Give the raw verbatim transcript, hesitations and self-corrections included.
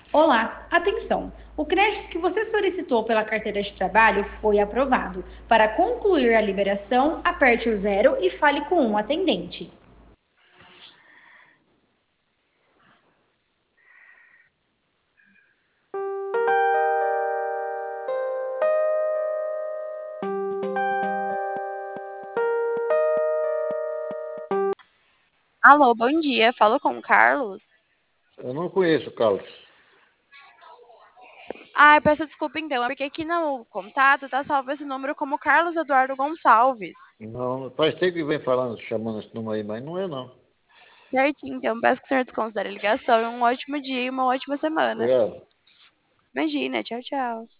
Olá, atenção! O crédito que você solicitou pela carteira de trabalho foi aprovado. Para concluir a liberação, aperte o zero e fale com um atendente. Alô, bom dia. Falo com o Carlos. Eu não conheço o Carlos. Ai, peço desculpa então, é porque aqui no contato tá salvo esse número como Carlos Eduardo Gonçalves. Não, faz tempo que vem falando, chamando esse número aí, mas não é não. Certinho, então peço que o senhor desconsidere a ligação e um ótimo dia e uma ótima semana. Obrigado. Imagina, tchau, tchau.